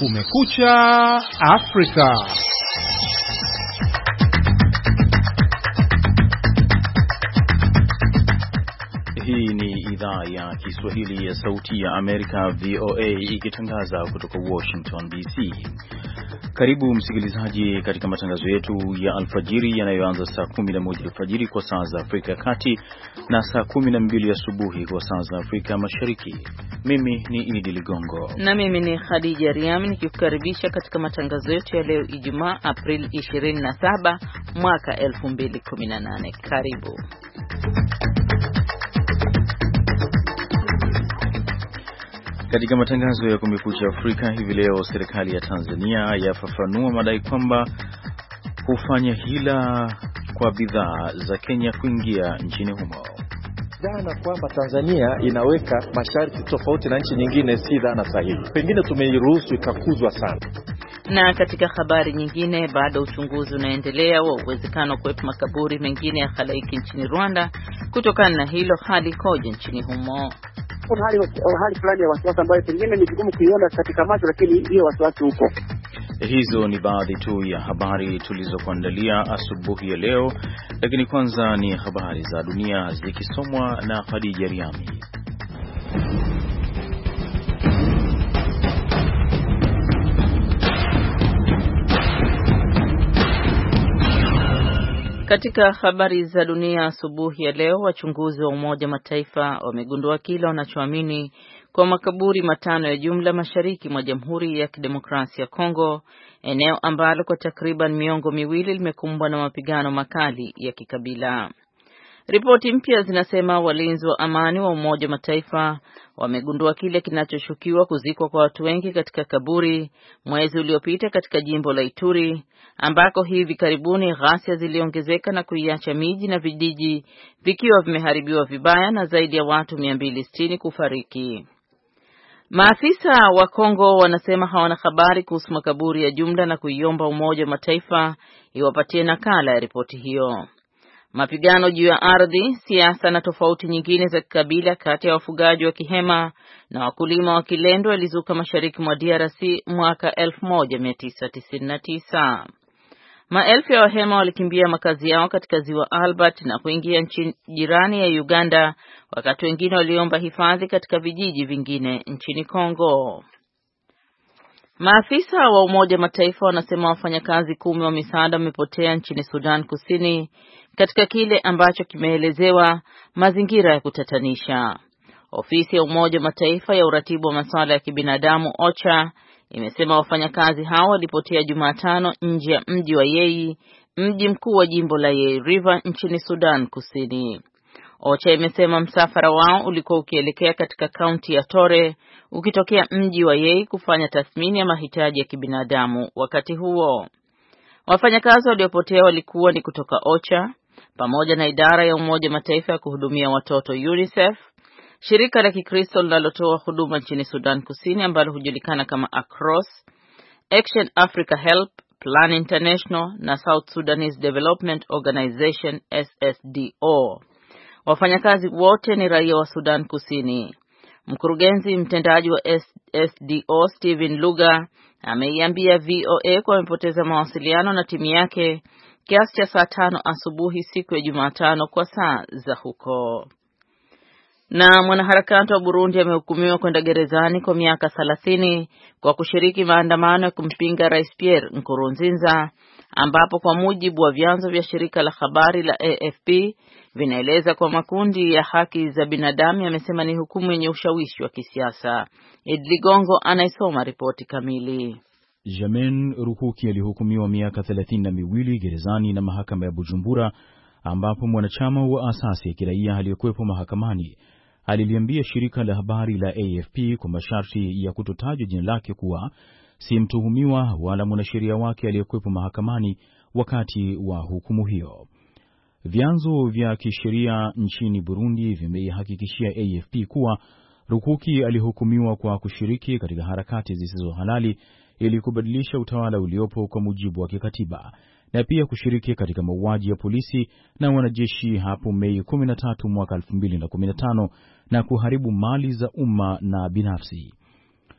Kumekucha Afrika. Hii ni idhaa ya Kiswahili ya Sauti ya Amerika, VOA, ikitangaza kutoka Washington DC. Karibu msikilizaji katika matangazo yetu ya alfajiri yanayoanza saa 11 alfajiri kwa saa za Afrika ya Kati na saa 12 asubuhi kwa saa za Afrika Mashariki. Mimi ni Idi Ligongo na mimi ni Khadija Riami nikikukaribisha katika matangazo yetu ya leo Ijumaa Aprili 27 mwaka 2018. Karibu. Katika matangazo ya Kumekucha Afrika hivi leo, serikali ya Tanzania yafafanua madai kwamba hufanya hila kwa bidhaa za Kenya kuingia nchini humo. Dhana kwamba Tanzania inaweka masharti tofauti na nchi nyingine si dhana sahihi. Pengine tumeiruhusu ikakuzwa sana. Na katika habari nyingine, bado uchunguzi unaendelea wa uwezekano kuwepo makaburi mengine ya halaiki nchini Rwanda. Kutokana na hilo, hali ikoje nchini humo? Kuna hali fulani ya wasiwasi ambayo pengine ni vigumu kuiona katika macho, lakini hiyo wasiwasi upo. Hizo ni baadhi tu ya habari tulizokuandalia asubuhi ya leo, lakini kwanza ni habari za dunia zikisomwa na Khadija Riami. Katika habari za dunia asubuhi ya leo, wachunguzi wa Umoja Mataifa wamegundua kile wanachoamini kwa makaburi matano ya jumla mashariki mwa Jamhuri ya Kidemokrasia ya Kongo, eneo ambalo kwa takriban miongo miwili limekumbwa na mapigano makali ya kikabila. Ripoti mpya zinasema walinzi wa amani wa Umoja Mataifa wamegundua kile kinachoshukiwa kuzikwa kwa watu wengi katika kaburi mwezi uliopita katika jimbo la Ituri, ambako hivi karibuni ghasia ziliongezeka na kuiacha miji na vijiji vikiwa vimeharibiwa vibaya na zaidi ya watu 260 kufariki. Maafisa wa Kongo wanasema hawana habari kuhusu makaburi ya jumla na kuiomba Umoja Mataifa iwapatie nakala ya ripoti hiyo. Mapigano juu ya ardhi, siasa na tofauti nyingine za kikabila kati ya wafugaji wa Kihema na wakulima wa Kilendo yalizuka mashariki mwa DRC mwaka 1999. Maelfu ya Wahema walikimbia makazi yao katika ziwa Albert na kuingia nchi jirani ya Uganda, wakati wengine waliomba hifadhi katika vijiji vingine nchini Kongo. Maafisa wa Umoja Mataifa wanasema wafanyakazi 10 wa misaada wamepotea nchini Sudan Kusini katika kile ambacho kimeelezewa mazingira ya kutatanisha. Ofisi ya Umoja Mataifa ya uratibu wa masuala ya kibinadamu OCHA imesema wafanyakazi hao walipotea Jumatano nje ya mji wa Yei, mji mkuu wa jimbo la Yei River nchini Sudan Kusini. OCHA imesema msafara wao ulikuwa ukielekea katika kaunti ya Tore ukitokea mji wa Yei kufanya tathmini ya mahitaji ya kibinadamu. Wakati huo, wafanyakazi waliopotea walikuwa ni kutoka OCHA pamoja na idara ya Umoja Mataifa ya kuhudumia watoto UNICEF, shirika la Kikristo linalotoa huduma nchini Sudan Kusini ambalo hujulikana kama ACROSS, Action Africa Help, Plan International na South Sudanese Development Organization SSDO. Wafanyakazi wote ni raia wa Sudan Kusini. Mkurugenzi mtendaji wa SSDO Steven Luga ameiambia VOA kwa amepoteza mawasiliano na timu yake kiasi cha saa 5 asubuhi siku ya Jumatano kwa saa za huko. Na mwanaharakati wa Burundi amehukumiwa kwenda gerezani kwa miaka 30 kwa kushiriki maandamano ya kumpinga Rais Pierre Nkurunziza, ambapo kwa mujibu wa vyanzo vya shirika la habari la AFP vinaeleza kwa makundi ya haki za binadamu yamesema ni hukumu yenye ushawishi wa kisiasa. Ligongo anaisoma ripoti kamili. Jamen Rukuki alihukumiwa miaka 32 gerezani na mahakama ya Bujumbura, ambapo mwanachama wa asasi ya kiraia aliyekuwepo mahakamani aliliambia shirika la habari la AFP kwa masharti ya kutotajwa jina lake kuwa si mtuhumiwa wala mwanasheria wake aliyekuwepo mahakamani wakati wa hukumu hiyo. Vyanzo vya kisheria nchini Burundi vimeihakikishia AFP kuwa Rukuki alihukumiwa kwa kushiriki katika harakati zisizo halali ili kubadilisha utawala uliopo kwa mujibu wa kikatiba, na pia kushiriki katika mauaji ya polisi na wanajeshi hapo Mei 13 mwaka 2015 na kuharibu mali za umma na binafsi.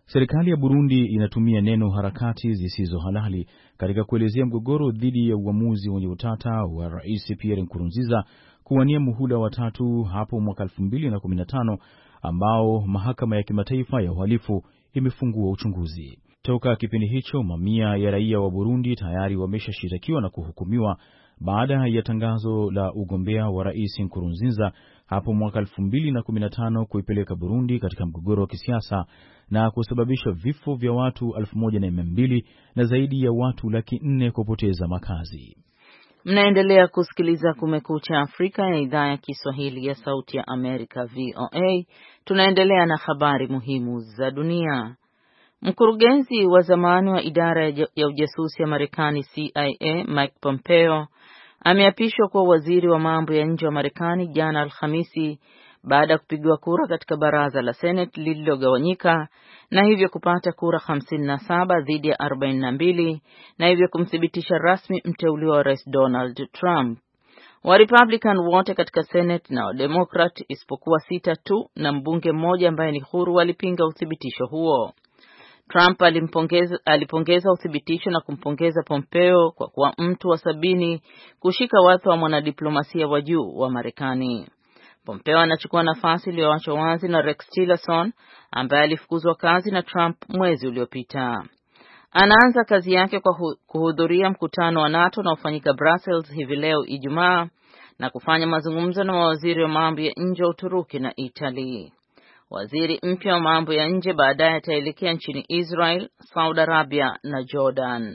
Serikali ya Burundi inatumia neno harakati zisizo halali katika kuelezea mgogoro dhidi ya uamuzi wenye utata wa Rais Pierre Nkurunziza kuwania muhula wa 3 hapo mwaka 2015 ambao mahakama ya kimataifa ya uhalifu imefungua uchunguzi. Toka kipindi hicho, mamia ya raia wa Burundi tayari wameshashitakiwa na kuhukumiwa baada ya tangazo la ugombea wa Rais Nkurunziza hapo mwaka 2015 kuipeleka Burundi katika mgogoro wa kisiasa na kusababisha vifo vya watu 1200 na zaidi ya watu 400,000 kupoteza makazi. Mnaendelea kusikiliza Kumekucha Afrika ya idhaa ya Kiswahili ya Sauti ya Amerika VOA. Tunaendelea na habari muhimu za dunia. Mkurugenzi wa zamani wa idara ya ujasusi ya Marekani CIA, Mike Pompeo, ameapishwa kuwa waziri wa mambo ya nje wa Marekani jana Alhamisi baada ya kupigwa kura katika baraza la Senate lililogawanyika na hivyo kupata kura 57 dhidi ya 42 na hivyo kumthibitisha rasmi mteuliwa wa Rais Donald Trump. Wa Republican wote katika Senate na wa Democrat isipokuwa 6 tu na mbunge mmoja ambaye ni huru walipinga uthibitisho huo. Trump alipongeza uthibitisho na kumpongeza Pompeo kwa kuwa mtu wa 70 kushika wadhifa wa mwanadiplomasia wa juu wa Marekani. Pompeo anachukua nafasi iliyoachwa wazi na Rex Tillerson ambaye alifukuzwa kazi na Trump mwezi uliopita. Anaanza kazi yake kwa kuhudhuria mkutano wa NATO na ufanyika Brussels hivi leo Ijumaa na kufanya mazungumzo na mawaziri wa mambo ya nje wa Uturuki na Italy. Waziri mpya wa mambo ya nje baadaye ataelekea nchini Israel, Saudi Arabia na Jordan.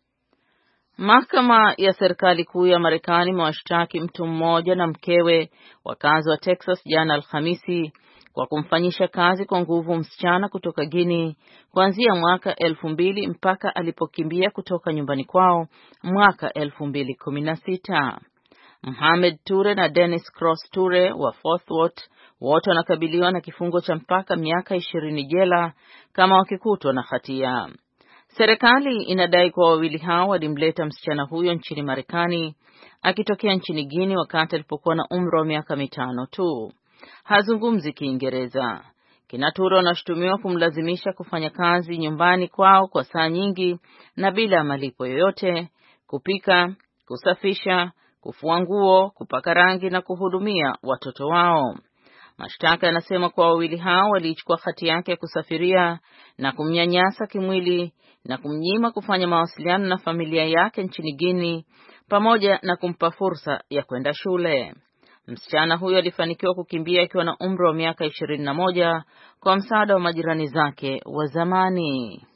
Mahakama ya serikali kuu ya Marekani imewashtaki mtu mmoja na mkewe wakazi wa Texas jana Alhamisi kwa kumfanyisha kazi kwa nguvu msichana kutoka Guinea kuanzia mwaka 2000 mpaka alipokimbia kutoka nyumbani kwao mwaka 2016. Mohamed Ture na Dennis Cross Ture wa Fort Worth wote wanakabiliwa na kifungo cha mpaka miaka 20 jela kama wakikutwa na hatia. Serikali inadai kuwa wawili hao walimleta msichana huyo nchini Marekani akitokea nchini Guinea wakati alipokuwa na umri wa miaka 5 tu. Hazungumzi Kiingereza. Ture anashutumiwa kumlazimisha kufanya kazi nyumbani kwao kwa saa nyingi na bila malipo yoyote, kupika, kusafisha, kufua nguo, kupaka rangi na kuhudumia watoto wao. Mashtaka yanasema kuwa wawili hao walichukua hati yake ya kusafiria na kumnyanyasa kimwili na kumnyima kufanya mawasiliano na familia yake nchini Guinea pamoja na kumpa fursa ya kwenda shule. Msichana huyo alifanikiwa kukimbia akiwa na umri wa miaka 21 kwa msaada wa majirani zake wa zamani.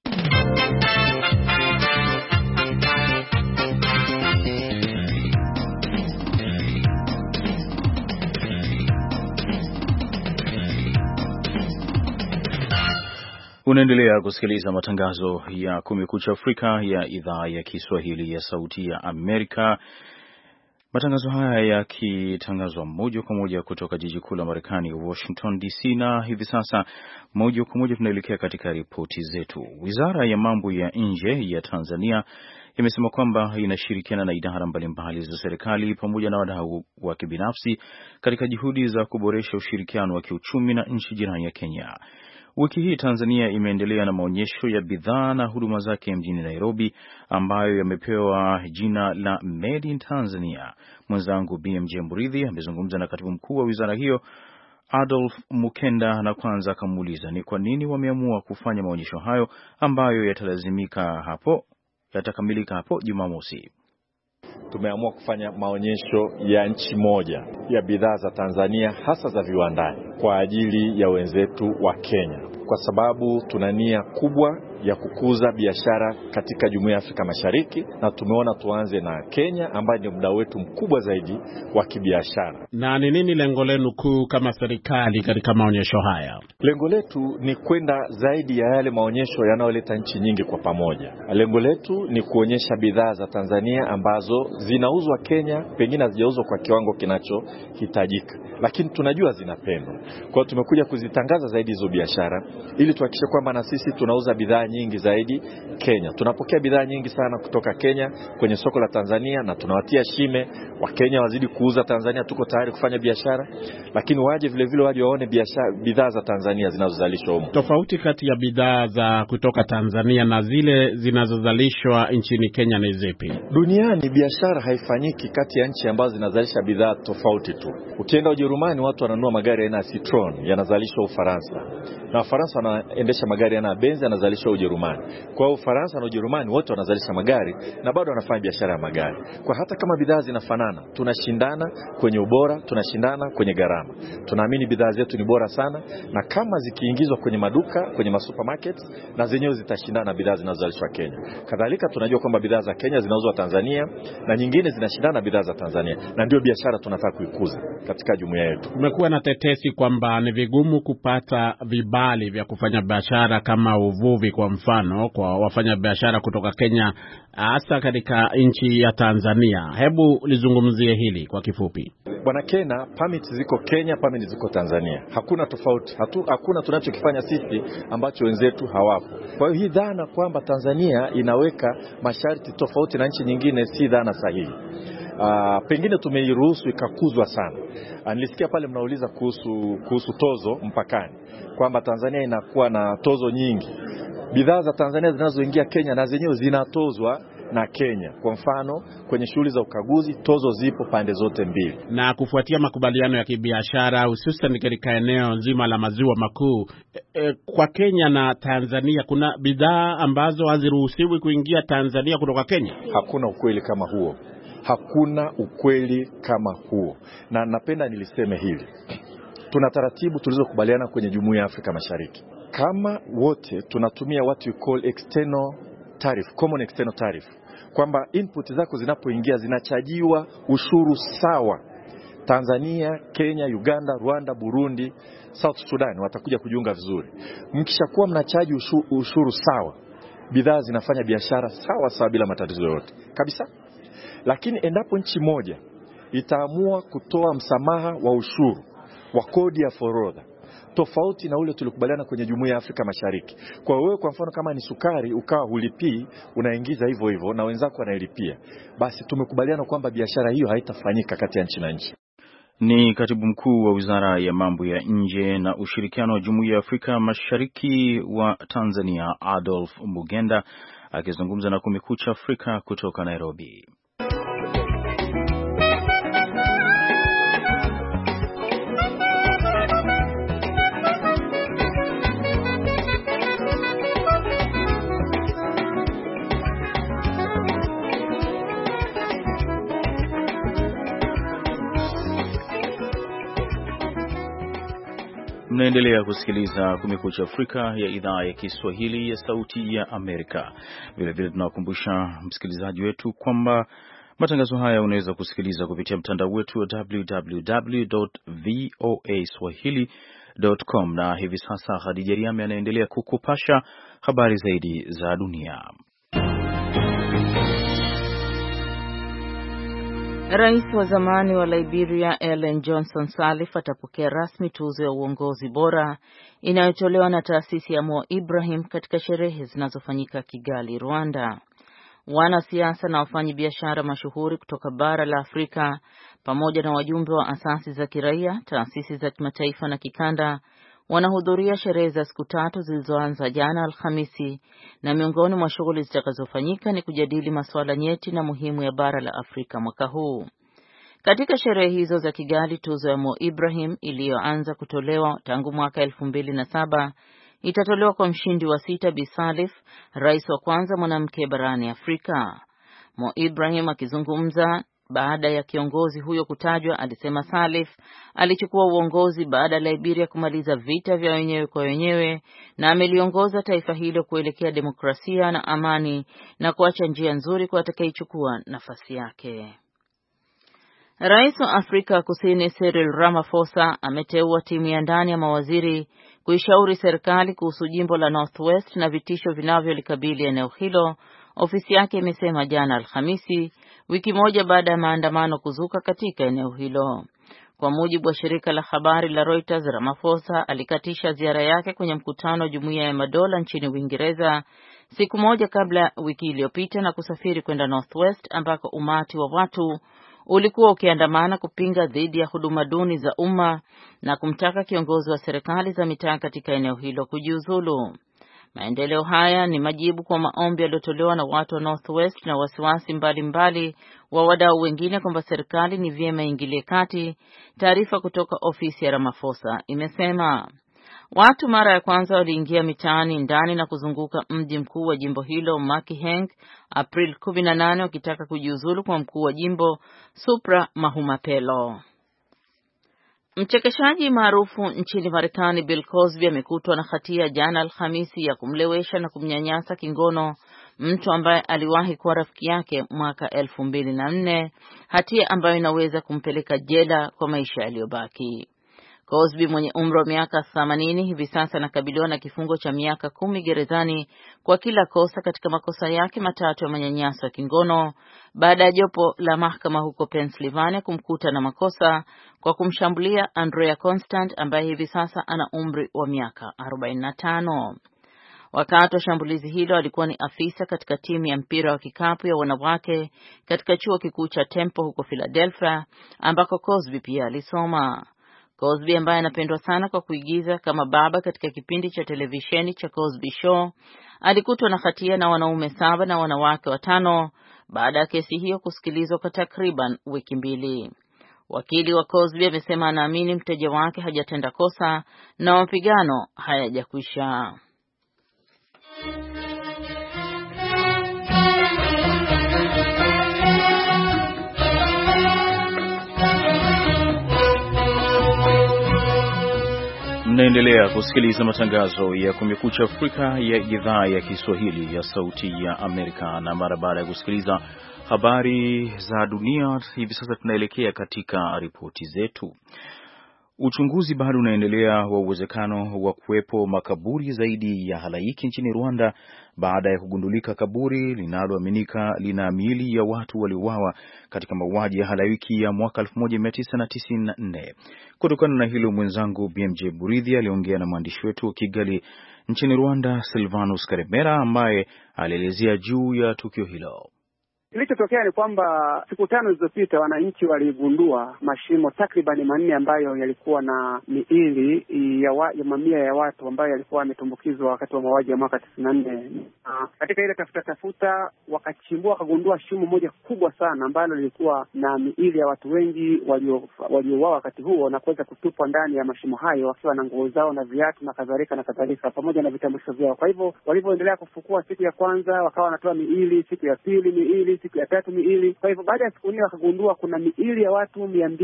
Unaendelea kusikiliza matangazo ya Kumekucha Afrika ya idhaa ya Kiswahili ya Sauti ya Amerika. Matangazo haya yakitangazwa moja kwa moja kutoka jiji kuu la Marekani, Washington DC, na hivi sasa moja kwa moja tunaelekea katika ripoti zetu. Wizara ya mambo ya nje ya Tanzania imesema kwamba inashirikiana na idara mbalimbali za serikali pamoja na wadau wa kibinafsi katika juhudi za kuboresha ushirikiano wa kiuchumi na nchi jirani ya Kenya. Wiki hii Tanzania imeendelea na maonyesho ya bidhaa na huduma zake mjini Nairobi ambayo yamepewa jina la Made in Tanzania. Mwenzangu BMJ Mridhi amezungumza na katibu mkuu wa wizara hiyo Adolf Mukenda na kwanza akamuuliza ni kwa nini wameamua kufanya maonyesho hayo ambayo yatakamilika hapo Jumamosi. Tumeamua kufanya maonyesho ya nchi moja ya bidhaa za Tanzania hasa za viwandani kwa ajili ya wenzetu wa Kenya, kwa sababu tuna nia kubwa ya kukuza biashara katika Jumuiya ya Afrika Mashariki, na tumeona tuanze na Kenya ambaye ni mdau wetu mkubwa zaidi wa kibiashara. Na ni nini lengo lenu kuu kama serikali katika maonyesho haya? Lengo letu ni kwenda zaidi ya yale maonyesho yanayoleta nchi nyingi kwa pamoja. Lengo letu ni kuonyesha bidhaa za Tanzania ambazo zinauzwa Kenya, pengine hazijauzwa kwa kiwango kinachohitajika, lakini tunajua zinapendwa. Kwa hiyo tumekuja kuzitangaza zaidi hizo biashara ili tuhakikishe kwamba na sisi tunauza bidhaa nyingi zaidi Kenya. Tunapokea bidhaa nyingi sana kutoka Kenya kwenye soko la Tanzania na tunawatia shime Wakenya wazidi kuuza Tanzania. Tuko tayari kufanya biashara, lakini waje vile vile waje waone bidhaa za Tanzania zinazozalishwa huko. Tofauti kati ya bidhaa za kutoka Tanzania na zile zinazozalishwa nchini Kenya ni zipi? Duniani biashara haifanyiki kati ya nchi ambazo zinazalisha bidhaa tofauti tu. Ukienda Ujerumani watu wananunua magari aina ya Citroen yanazalishwa Ufaransa. Na Wafaransa wanaendesha magari aina ya Benz yanazalishwa Ujerumani. Kwa hiyo Ufaransa na Ujerumani wote wanazalisha magari na bado wanafanya biashara ya magari. Kwa hata kama bidhaa zinafanana, tunashindana kwenye ubora, tunashindana kwenye gharama. Tunaamini bidhaa zetu ni bora sana, na kama zikiingizwa kwenye maduka, kwenye masupermarkets, na zenyewe zitashindana na bidhaa zinazozalishwa Kenya. Kadhalika tunajua kwamba bidhaa za Kenya zinauzwa Tanzania na nyingine zinashindana na bidhaa za Tanzania, na ndio biashara tunataka kuikuza katika jumuiya yetu. Kumekuwa na tetesi kwamba ni vigumu kupata vibali vya kufanya biashara kama uvuvi kwa mfano kwa wafanya biashara kutoka Kenya, hasa katika nchi ya Tanzania. Hebu lizungumzie hili kwa kifupi. Bwana Kena, permits ziko Kenya, permits ziko Tanzania. Hakuna tofauti. Hakuna tunachokifanya sisi ambacho wenzetu hawapo. Kwa hiyo hii dhana kwamba Tanzania inaweka masharti tofauti na nchi nyingine si dhana sahihi. Pengine tumeiruhusu ikakuzwa sana. Nilisikia pale mnauliza kuhusu tozo mpakani, kwamba Tanzania inakuwa na tozo nyingi. Bidhaa za Tanzania zinazoingia Kenya na zenyewe zinatozwa na Kenya. Kwa mfano, kwenye shughuli za ukaguzi tozo zipo pande zote mbili. Na kufuatia makubaliano ya kibiashara hususan katika eneo nzima la maziwa makuu, kwa Kenya na Tanzania kuna bidhaa ambazo haziruhusiwi kuingia Tanzania kutoka Kenya? Hakuna ukweli kama huo. Hakuna ukweli kama huo. Na napenda niliseme hili. Tuna taratibu tulizokubaliana kwenye Jumuiya ya Afrika Mashariki. Kama wote tunatumia what we call external tariff, common external tariff, kwamba input zako zinapoingia zinachajiwa ushuru sawa. Tanzania, Kenya, Uganda, Rwanda, Burundi, South Sudan watakuja kujiunga vizuri. Mkishakuwa mnachaji ushuru sawa, bidhaa zinafanya biashara sawa bila matatizo yote kabisa. Lakini endapo nchi moja itaamua kutoa msamaha wa ushuru wa kodi ya forodha tofauti na ule tulikubaliana kwenye Jumuiya ya Afrika Mashariki, kwa wewe kwa mfano kama ni sukari ukawa hulipii, unaingiza hivyo hivyo na wenzako wanailipia, basi tumekubaliana kwamba biashara hiyo haitafanyika kati ya nchi na nchi. Ni Katibu Mkuu wa Wizara ya Mambo ya Nje na Ushirikiano wa Jumuiya ya Afrika Mashariki wa Tanzania, Adolf Mugenda, akizungumza na Kumekucha Afrika kutoka Nairobi. Mnaendelea kusikiliza Kumekucha Afrika ya idhaa ya Kiswahili ya Sauti ya Amerika. Vilevile tunawakumbusha msikilizaji wetu kwamba matangazo haya unaweza kusikiliza kupitia mtandao wetu wa www.voaswahili.com. Na hivi sasa Khadija Riami anaendelea kukupasha habari zaidi za dunia. Rais wa zamani wa Liberia Ellen Johnson Sirleaf atapokea rasmi tuzo ya uongozi bora inayotolewa na taasisi ya Mo Ibrahim katika sherehe zinazofanyika Kigali, Rwanda. Wanasiasa na wafanyabiashara mashuhuri kutoka bara la Afrika pamoja na wajumbe wa asasi za kiraia, taasisi za kimataifa na kikanda wanahudhuria sherehe za siku 3 zilizoanza jana Alhamisi, na miongoni mwa shughuli zitakazofanyika ni kujadili masuala nyeti na muhimu ya bara la Afrika mwaka huu. Katika sherehe hizo za Kigali, tuzo ya Mo Ibrahim iliyoanza kutolewa tangu mwaka 2007 itatolewa kwa mshindi wa 6, Bi Sirleaf, rais wa kwanza mwanamke barani Afrika. Mo Ibrahim akizungumza baada ya kiongozi huyo kutajwa alisema Sirleaf alichukua uongozi baada ya Liberia kumaliza vita vya wenyewe kwa wenyewe na ameliongoza taifa hilo kuelekea demokrasia na amani na kuacha njia nzuri kwa atakayechukua nafasi yake. Rais wa Afrika Kusini Cyril Ramaphosa ameteua timu ya ndani ya mawaziri kuishauri serikali kuhusu jimbo la Northwest na vitisho vinavyolikabili eneo hilo, ofisi yake imesema jana Alhamisi, wiki moja baada ya maandamano kuzuka katika eneo hilo. Kwa mujibu wa shirika la habari la Reuters, Ramaphosa alikatisha ziara yake kwenye mkutano wa Jumuiya ya Madola nchini Uingereza siku moja kabla wiki iliyopita na kusafiri kwenda Northwest ambako umati wa watu ulikuwa ukiandamana kupinga dhidi ya huduma duni za umma na kumtaka kiongozi wa serikali za mitaa katika eneo hilo kujiuzulu. Maendeleo haya ni majibu kwa maombi yaliyotolewa na watu wa Northwest na wasiwasi mbalimbali wa wadau wengine kwamba serikali ni vyema ingilie kati. Taarifa kutoka ofisi ya Ramaphosa imesema watu mara ya kwanza waliingia mitaani ndani na kuzunguka mji mkuu wa jimbo hilo Makiheng April 18 wakitaka kujiuzulu kwa mkuu wa jimbo Supra Mahumapelo. Mchekeshaji maarufu nchini Marekani Bill Cosby amekutwa na hatia jana Alhamisi ya kumlewesha na kumnyanyasa kingono mtu ambaye aliwahi kuwa rafiki yake mwaka 2004, hatia ambayo inaweza kumpeleka jela kwa maisha yaliyobaki. Cosby mwenye umri wa miaka 80 hivi sasa anakabiliwa na kifungo cha miaka 10 gerezani kwa kila kosa katika makosa yake matatu ya manyanyaso ya kingono baada ya jopo la mahakama huko Pennsylvania kumkuta na makosa kwa kumshambulia Andrea Constant ambaye hivi sasa ana umri wa miaka 45. Wakati wa shambulizi hilo alikuwa ni afisa katika timu ya mpira wa kikapu ya wanawake katika chuo kikuu cha Temple huko Philadelphia ambako Cosby pia alisoma. Cosby ambaye anapendwa sana kwa kuigiza kama baba katika kipindi cha televisheni cha Cosby Show alikutwa na hatia na wanaume 7 na wanawake 5 baada ya kesi hiyo kusikilizwa kwa takriban wiki 2. Wakili wa Cosby amesema anaamini mteja wake hajatenda kosa na mapigano hayajakwisha. Mnaendelea kusikiliza matangazo ya Kumekucha Afrika ya idhaa ya Kiswahili ya Sauti ya Amerika, na mara baada ya kusikiliza habari za dunia hivi sasa tunaelekea katika ripoti zetu. Uchunguzi bado unaendelea wa uwezekano wa kuwepo makaburi zaidi ya halaiki nchini Rwanda baada ya kugundulika kaburi linaloaminika lina miili ya watu waliouawa katika mauaji ya halaiki ya mwaka 1994. Kutokana na hilo, mwenzangu BMJ Buridhi aliongea na mwandishi wetu wa Kigali nchini Rwanda Silvanus Karemera ambaye alielezea juu ya tukio hilo. Kilichotokea ni kwamba siku 5 zilizopita wananchi waligundua mashimo takriban 4 ambayo yalikuwa na miili ya mamia ya watu ambayo yalikuwa yametumbukizwa wakati wa mauaji ya mwaka 94. Katika ile tafuta wakachimbua wakagundua shimo moja kubwa sana ambalo lilikuwa na miili ya watu wengi waliouawa wakati huo na kuweza kutupwa ndani ya mashimo hayo wakiwa na nguo zao na viatu na kadhalika pamoja na vitambulisho vyao. Kwa hivyo walivyoendelea kufukua, siku ya kwanza wakawa wanatoa miili, siku ya pili miili, siku ya 3 miili. Kwa hivyo baada ya siku 4 wakagundua kuna miili ya watu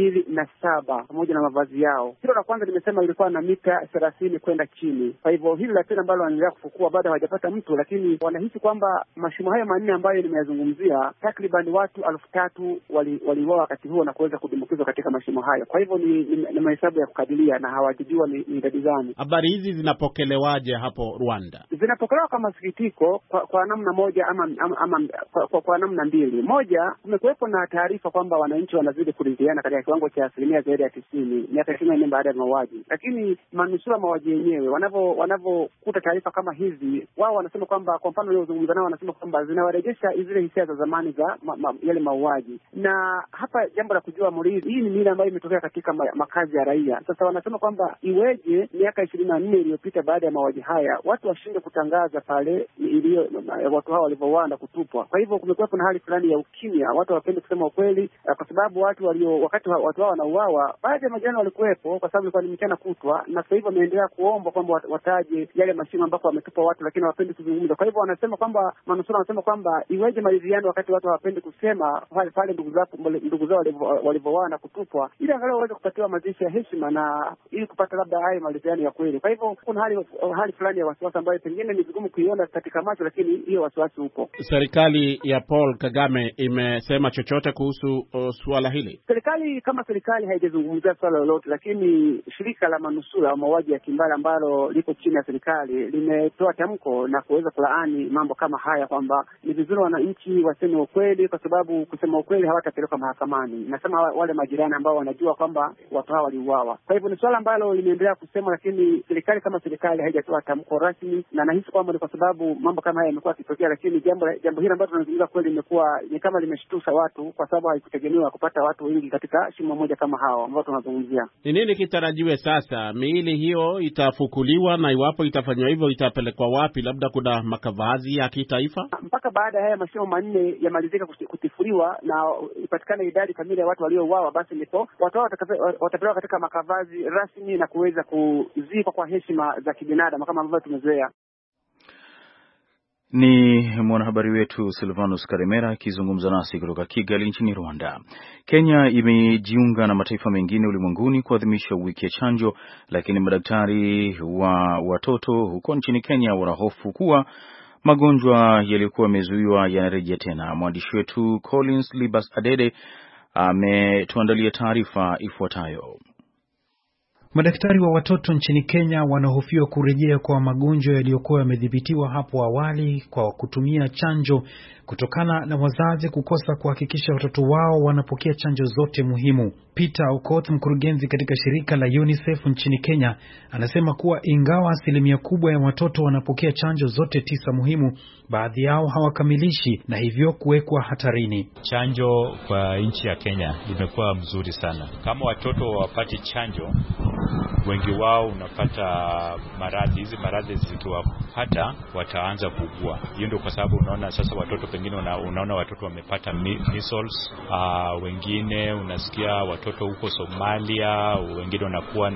207 pamoja na mavazi yao. Hilo la kwanza nimesema ilikuwa na mita 30 kwenda chini. Kwa hivyo hili la pili ambalo wanaendelea kufukua bado hawajapata mtu, lakini wanahisi kwamba mashimo hayo 4 ambayo nimeyazungumzia takriban watu 3,000 waliuawa wakati huo na kuweza kudumbukizwa katika mashimo hayo. Kwa hivyo ni mahesabu ya kukadiria na hawajijua ni idadi gani. Habari hizi zinapokelewaje hapo Rwanda? Zinapokelewa kwa masikitiko kwa namna moja ama kwa namna mbili. Moja, kumekuwepo na taarifa kwamba wananchi wanazidi kuridhiana katika kiwango cha asilimia zaidi ya 90 miaka 24 baada ya mauaji, lakini manusura mauaji yenyewe wanavyokuta taarifa kama hizi, wao wanasema kwamba, kwa mfano leo zungumza nao, wanasema kwamba zinawarejesha zile hisia za zamani za yale mauaji. Na hapa jambo la kujua mlizi, hii ni mila ambayo imetokea katika makazi ya raia. Sasa wanasema kwamba iweje miaka 24 iliyopita baada ya mauaji haya watu washinde kutangaza pale watu hao walivyouawa na kutupwa. Kwa hivyo kumekuwepo na hali fulani ya ukimya, watu hawapendi kusema ukweli, kwa sababu wakati watu hao wanauawa, baadhi ya majirani walikuwepo kwa sababu ilikuwa ni mchana kutwa, na sasa hivi wameendelea kuomba kwamba wataje yale mashimo ambako wametupa watu, lakini hawapendi kuzungumza. Kwa hivyo wanasema kwamba manusura wanasema kwamba iweje maridhiano wakati watu hawapendi kusema pale ndugu zao walivyouawa na kutupwa, ili angalau waweze kupatiwa mazishi ya heshima na ili kupata labda haya maridhiano ya kweli. Kwa hivyo kuna hali fulani ya wasiwasi ambayo pengine ni vigumu kuiona katika macho, lakini hiyo wasiwasi upo. Serikali ya Paul Kagame imesema chochote kuhusu suala hili? Serikali kama serikali haijazungumzia swala lolote, lakini shirika la manusura wa mauaji ya kimbari ambalo liko chini ya serikali limetoa tamko na kuweza kulaani mambo kama haya, kwamba ni vizuri wananchi waseme ukweli, kwa sababu kusema ukweli hawatapelekwa mahakamani. Nasema wale majirani ambao wanajua kwamba watu hawa waliuawa. Kwa hivyo ni swala ambalo limeendelea kusema, lakini serikali kama serikali haijatoa tamko rasmi, na nahisi kwamba ni kwa sababu mambo kama haya yamekuwa yakitokea, lakini jambo hili ambalo tunazungumza kweli limekuwa ni kama limeshtusha watu, kwa sababu haikutegemewa kupata watu wengi katika shimo moja kama hao ambao tunazungumzia. Ni nini kitarajiwe sasa? Miili hiyo itafukuliwa, na iwapo itafanywa hivyo itapelekwa wapi? Labda kuna makavazi ya kitaifa? Mpaka baada ya haya mashimo manne yamalizika kutifuliwa na ipatikane idadi kamili ya watu waliouawa, basi ndipo watu hao watapelekwa katika makavazi rasmi na kuweza kuzikwa kwa heshima za kibinadamu kama ambavyo tumezoea. Ni mwanahabari wetu Silvanus Karemera akizungumza nasi kutoka Kigali nchini Rwanda. Kenya imejiunga na mataifa mengine ulimwenguni kuadhimisha wiki ya chanjo, lakini madaktari wa watoto huko nchini Kenya wanahofu kuwa magonjwa yaliyokuwa yamezuiwa yanarejea tena. Mwandishi wetu Collins Libas Adede ametuandalia taarifa ifuatayo. Madaktari wa watoto nchini Kenya wanahofiwa kurejea kwa magonjwa yaliyokuwa yamedhibitiwa hapo awali kwa kutumia chanjo, kutokana na wazazi kukosa kuhakikisha watoto wao wanapokea chanjo zote muhimu. Peter Okoth, mkurugenzi katika shirika la UNICEF nchini Kenya, anasema kuwa ingawa asilimia kubwa ya watoto wanapokea chanjo zote 9 muhimu, baadhi yao hawakamilishi na hivyo kuwekwa hatarini. Chanjo kwa nchi ya Kenya imekuwa mzuri sana. Kama watoto wapati chanjo, wengi wao unapata hizi maradhi zikiwapata wataanza kuugua. Hiyo ndio kwa sababu unaona sasa watoto pengine unaona watoto wamepata measles, wengine unasikia watoto huko Somalia, wengine wanakuwa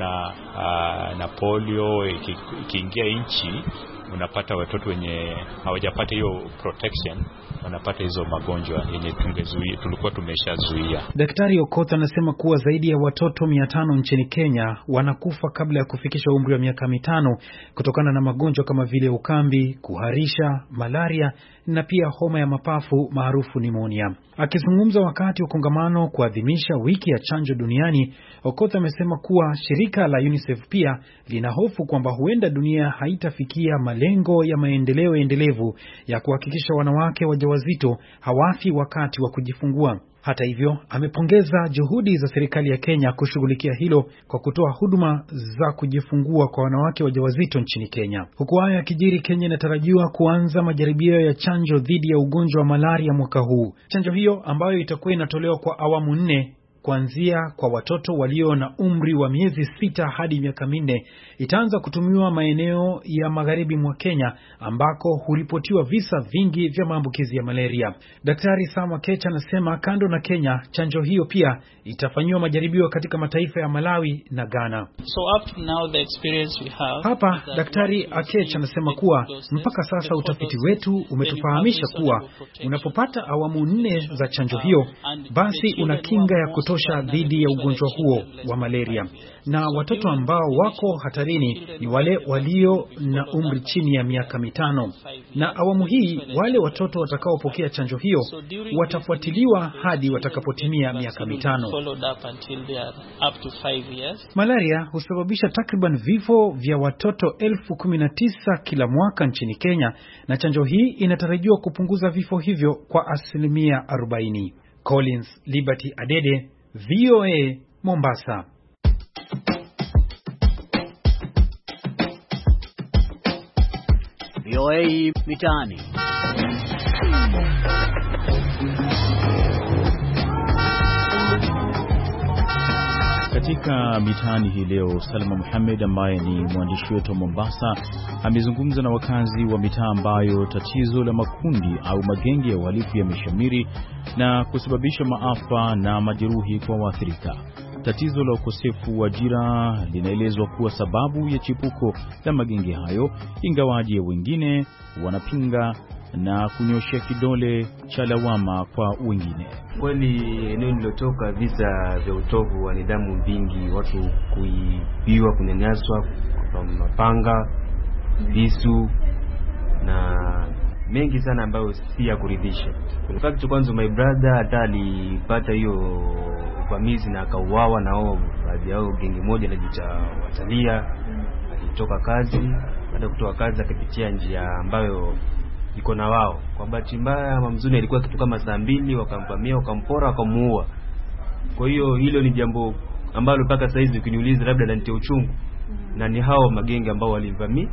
na polio. Ikiingia nchi unapata watoto wenye hawajapata hiyo protection wanapata hizo magonjwa yenye tulikuwa tumeshazuia. Daktari Okoth anasema kuwa zaidi ya watoto 500 nchini Kenya wanakufa kabla ya kufikisha umri wa miaka 5 kutokana na magonjwa kama vile ukambi, kuharisha, malaria na pia homa ya mapafu maarufu pneumonia. Akizungumza wakati wa kongamano kuadhimisha wiki ya chanjo duniani, Okoth amesema kuwa shirika la UNICEF pia lina hofu kwamba huenda dunia haitafikia malengo ya maendeleo endelevu ya kuhakikisha wanawake wajawazito hawafi wakati wa kujifungua. Hata hivyo, amepongeza juhudi za serikali ya Kenya kushughulikia hilo kwa kutoa huduma za kujifungua kwa wanawake wajawazito nchini Kenya. Huku hayo yakijiri, Kenya inatarajiwa kuanza majaribio ya chanjo dhidi ya ugonjwa wa malaria mwaka huu. Chanjo hiyo ambayo itakuwa inatolewa kwa awamu 4 kuanzia kwa watoto walio na umri wa miezi 6 hadi miaka 4 itaanza kutumiwa maeneo ya magharibi mwa Kenya ambako huripotiwa visa vingi vya maambukizi ya malaria. Daktari Sama Kecha anasema kando na Kenya, chanjo hiyo pia itafanywa majaribio katika mataifa ya Malawi na Ghana. So up to now the experience we have. Hapa Daktari Akecha anasema kuwa mpaka sasa utafiti wetu umetufahamisha kuwa unapopata awamu 4 za chanjo hiyo, basi una kinga ya kutosha dhidi ya ugonjwa huo wa malaria. Na watoto ambao wako hatarini ni wale walio na umri chini ya miaka 5. Na awamu hii wale watoto watakaopokea chanjo hiyo watafuatiliwa hadi watakapotimia miaka 5. Malaria husababisha takriban vifo vya watoto 19,000 kila mwaka nchini Kenya, na chanjo hii inatarajiwa kupunguza vifo hivyo kwa 40%. Collins Liberty Adede, VOA, Mombasa. VOA Mitaani. Katika mitaani hii leo, Salma Muhammad ambaye ni mwandishi wetu wa Mombasa amezungumza na wakazi wa mitaa ambayo tatizo la makundi au magenge ya uhalifu yameshamiri na kusababisha maafa na majeruhi kwa waathirika. Tatizo la ukosefu wa ajira linaelezwa kuwa sababu ya chipuko la magenge hayo, ingawaje wengine wanapinga na kunyoshia kidole cha lawama kwa wengine. Kweli eneo nilotoka visa vya utovu wa nidhamu vingi, watu kuibiwa, kunyanyaswa kwa mapanga, visu na mengi sana ambayo si ya kuridhisha. In fact kwanza my brother hata alipata hiyo uvamizi na akauawa na hao baadhi yao genge moja anajiita Watalia. Alitoka kazi, baada ya kutoka kazi akapitia njia ambayo iko na wao. Kwa bahati mbaya ama mzuri ilikuwa kitu kama saa 2 wakamvamia, wakampora, wakamuua. Kwa hiyo hilo ni jambo ambalo mpaka sasa hivi ukiniuliza labda nanitia uchungu. Na ni hao magenge ambao walimvamia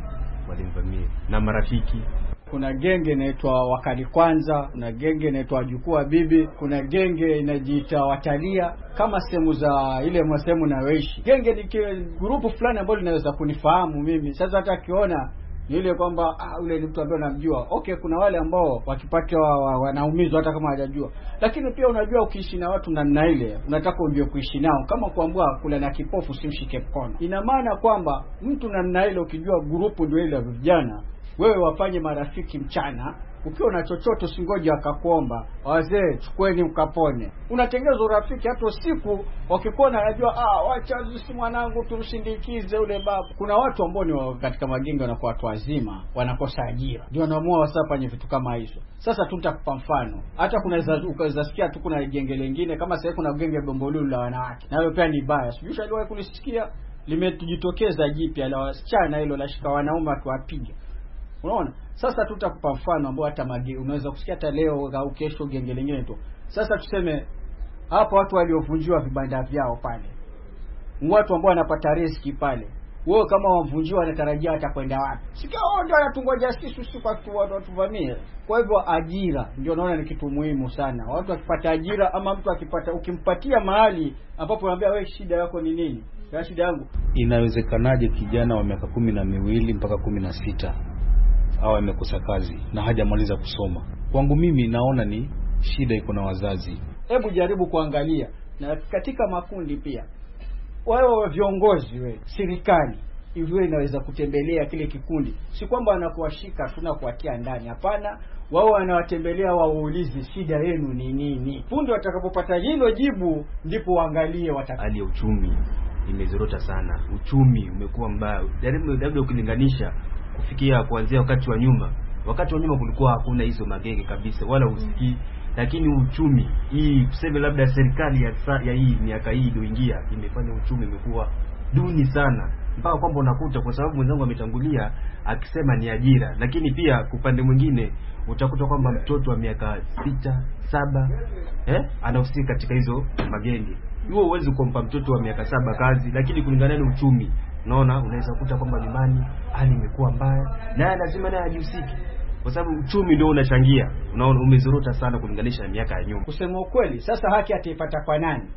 na marafiki. Kuna genge inaitwa Wakali Kwanza, kuna genge inaitwa Jukua Bibi, kuna genge inajiita Watalia, kama sehemu za ile msemo na weishi. Genge ni grupu fulani ambalo linaweza kunifahamu mimi. Sasa hata kiona ile kwamba ule ni mtu ambaye namjua. Okay, kuna wale ambao wakipata wanaumizwa hata kama hajajua. Lakini pia unajua ukiishi na watu namna ile, unataka ujue kuishi nao. Kama kuambua kula na kipofu simshike mkono. Ina maana kwamba mtu namna ile ukijua grupu ndio ile ya vijana, wewe wafanye marafiki mchana, ukiwa na chochote usingoje akakuomba, wazee chukweni ukapone. Unatengeza urafiki hata usiku, wakikuona anajua wacha sisi mwanangu tumshindikize ule baba. Kuna watu ambao ni katika magenge wanakuwa watu wazima, wanakosa ajira, ndio wanaamua wasafanye vitu kama hizo. Sasa tutakupa mfano. Hata ukaweza sikia tu kuna genge lingine kama sasa kuna genge Bombolulu la wanawake. Na hiyo pia ni baya. Sijui aliwahi kulisikia, limetujitokeza jipya la wasichana hilo la shika wanaume tuwapiga. Unaona? Sasa tutakupa mfano ambao hata unaweza kusikia hata leo au kesho genge lingine tu. Sasa tuseme hapo watu waliovunjiwa vibanda vyao pale, watu ambao wanapata riski pale, wewe kama wamvunjiwa wanatarajia atakwenda wapi? Sikia ndio anatungoja sisi kwa watu vamie. Kwa hivyo ajira ndio naona ni kitu muhimu sana. Watu wakipata ajira ama mtu akipata, ukimpatia mahali ambapo unamwambia wewe shida yako ni nini? Ya shida yangu. Inawezekanaje kijana wa miaka 12 mpaka 16 au amekosa kazi na hajamaliza kusoma? Kwangu mimi naona ni shida iko na wazazi. Hebu jaribu kuangalia na katika makundi pia. Wewe viongozi, wewe serikali hivyo inaweza kutembelea kile kikundi. Si kwamba wanakuwashika tunakuatia ndani, hapana. Wao wanawatembelea, waulize shida yenu ni nini. Punde watakapopata hilo jibu ndipo waangalie hali ya uchumi imezorota sana. Uchumi umekuwa mbaya. Jaribu labda ukilinganisha kufikia kuanzia wakati wa nyuma kulikuwa hakuna hizo magenge kabisa wala usikii. Lakini uchumi hii tuseme labda serikali ya hii miaka hii iliyoingia imefanya uchumi umekuwa duni sana, mpaka kwamba unakuta, kwa sababu mwenzangu ametangulia akisema ni ajira, lakini pia upande mwingine utakuta kwamba mtoto wa miaka 6, 7 anahusika katika hizo magenge. Hiyo huwezi kumpa mtoto wa miaka 7 kazi, lakini kulingana na uchumi unaona unaweza kukuta kwamba nyumbani hali imekuwa mbaya na lazima naye ajihusike, kwa sababu uchumi ndio unachangia. Unaona umezorota sana kulinganisha na miaka ya nyuma. Kusema ukweli, sasa haki ataipata kwa nani?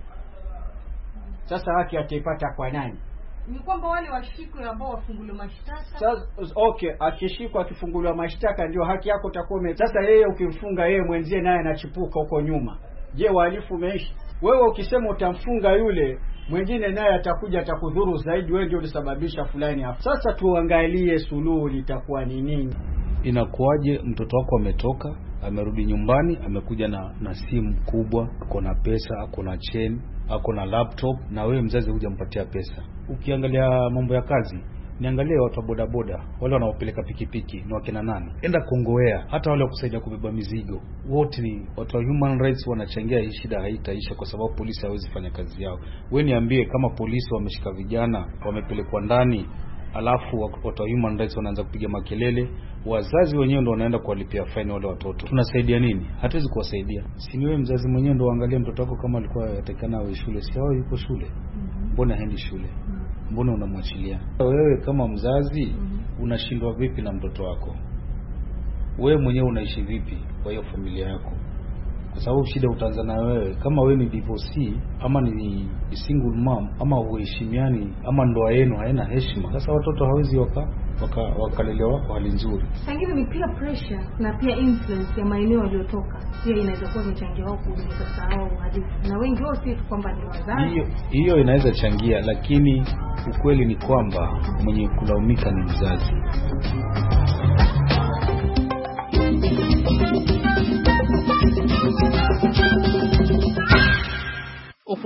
Ni kwamba wale washikwe ambao wafunguliwa mashtaka. Sasa okay, akishikwa akifunguliwa mashtaka ndio haki yako itakuwa. Sasa yeye ukimfunga yeye mwenzie naye anachipuka huko nyuma. Je, wahalifu umeishi? Wewe ukisema utamfunga yule mwingine naye atakuja atakudhuru zaidi, wewe ndio ulisababisha fulani hapo. Sasa tuangalie suluhu litakuwa ni nini. Inakuaje mtoto wako ametoka, amerudi nyumbani, amekuja na simu kubwa, ako na pesa, ako na chain, ako na laptop, na wewe mzazi hujampatia pesa. Ukiangalia mambo ya kazi, niangalie watu wa bodaboda, wale wanaopeleka pikipiki ni wakina nani? Enda Kongowea, hata wale wakusaidia kubeba mizigo, wote ni watu wa human rights. Wanachangia hii shida haitaisha kwa sababu polisi hawezi fanya kazi yao. Wewe niambie, kama polisi wameshika vijana wamepelekwa ndani, alafu watu wa human rights wanaanza kupiga makelele, wazazi wenyewe ndio wanaenda kuwalipia fine wale watoto, tunasaidia nini? Hatuwezi kuwasaidia. Si ni wewe mzazi mwenyewe ndio uangalie mtoto wako kama alikuwa yatakana awe shule, si hao yuko shule, mbona haendi shule? Mbona unamwachilia? Wewe kama mzazi unashindwa vipi na mtoto wako? Wewe mwenyewe unaishi vipi kwa hiyo familia yako? Kwa sababu shida utaanza na wewe. Kama wewe ni divorcee ama ni single mom ama uheshimiani ama ndoa yenu haina heshima, sasa watoto hawezi wakalelewa kwa hali nzuri. Sangine ni pia pressure na pia influence ya maeneo waliotoka pia inaweza kuwa mchangia wao kuongeza sahau hadithi, na wengi wao si kwamba ni wazazi. Hiyo inaweza changia, lakini ukweli ni kwamba mwenye kulaumika ni mzazi.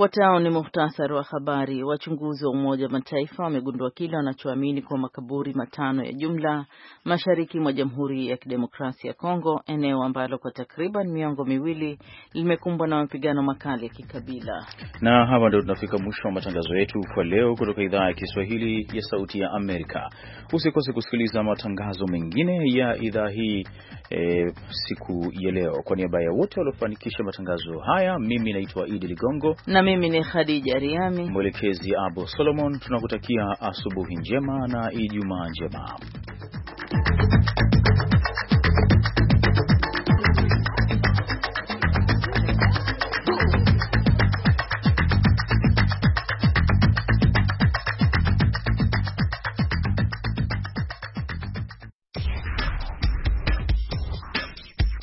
Ufuatao ni muhtasari wa habari. Wachunguzi wa Umoja wa Mataifa wamegundua kile wanachoamini kwa makaburi 5 ya jumla mashariki mwa Jamhuri ya Kidemokrasia ya Kongo, eneo ambalo kwa takriban miongo miwili limekumbwa na mapigano makali ya kikabila. Na hapa ndio tunafika mwisho wa matangazo yetu kwa leo kutoka idhaa ya Kiswahili ya Sauti ya Amerika. Usikose kusikiliza matangazo mengine ya idhaa hii siku ya leo. Kwa niaba ya wote waliofanikisha matangazo haya, mimi naitwa Idi Ligongo na mimi ni Khadija Riami, mwelekezi Abu Solomon. Tunakutakia asubuhi njema na Ijumaa njema.